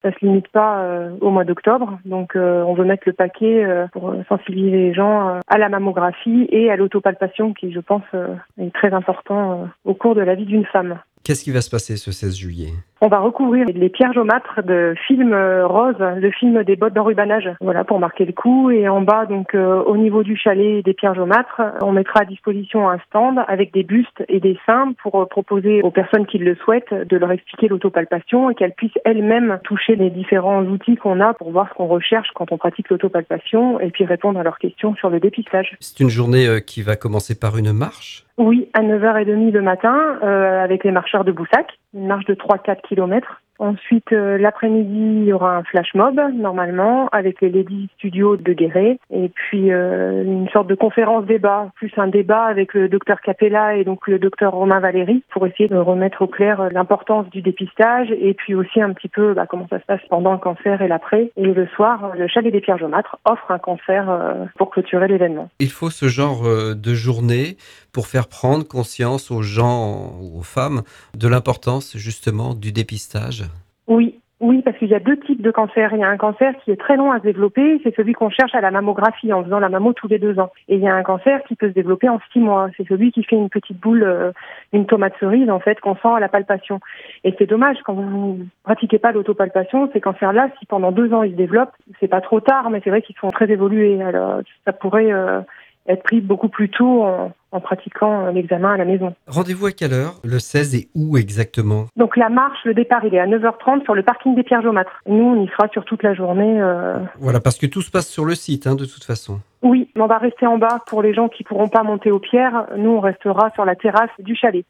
Ça se limite pas au mois d'octobre. Donc on veut mettre le paquet pour sensibiliser les gens à la mammographie et à l'autopalpation qui, je pense, est très important au cours de la vie d'une femme. Qu'est-ce qui va se passer ce 16 juillet ? On va recouvrir les pierres jaumâtres de film rose, le film des bottes d'enrubanage, voilà, pour marquer le coup. Et en bas, donc au niveau du chalet des pierres jaumâtres, on mettra à disposition un stand avec des bustes et des seins pour proposer aux personnes qui le souhaitent de leur expliquer l'autopalpation et qu'elles puissent elles-mêmes toucher les différents outils qu'on a pour voir ce qu'on recherche quand on pratique l'autopalpation et puis répondre à leurs questions sur le dépistage. C'est une journée qui va commencer par une marche ? Oui, à 9h30 le matin, avec les marcheurs de Boussac, une marche de 3-4 kilomètres. Ensuite, l'après-midi, il y aura un flash mob, normalement, avec les Lady Studios de Guéret. Et puis, une sorte de conférence-débat, plus un débat avec le docteur Capella et donc le docteur Romain Valéry, pour essayer de remettre au clair l'importance du dépistage et puis aussi un petit peu comment ça se passe pendant le cancer et l'après. Et le soir, le chalet des pierres jaumâtres offre un concert pour clôturer l'événement. Il faut ce genre de journée pour faire prendre conscience aux gens ou aux femmes de l'importance justement du dépistage. Oui, parce qu'il y a 2 types de cancers. Il y a un cancer qui est très long à se développer, c'est celui qu'on cherche à la mammographie en faisant la mammo tous les 2 ans. Et il y a un cancer qui peut se développer en 6 mois. C'est celui qui fait une petite boule, une tomate cerise en fait, qu'on sent à la palpation. Et c'est dommage, quand vous ne pratiquez pas l'autopalpation, ces cancers-là, si pendant 2 ans ils se développent, c'est pas trop tard, mais c'est vrai qu'ils sont très évolués. Alors ça pourrait être pris beaucoup plus tôt en pratiquant l'examen à la maison. Rendez-vous à quelle heure ? Le 16 et où exactement ? Donc la marche, le départ, il est à 9h30 sur le parking des pierres jaumâtres. Nous, on y sera sur toute la journée. Voilà, parce que tout se passe sur le site, de toute façon. Oui, on va rester en bas pour les gens qui pourront pas monter aux pierres. Nous, on restera sur la terrasse du chalet.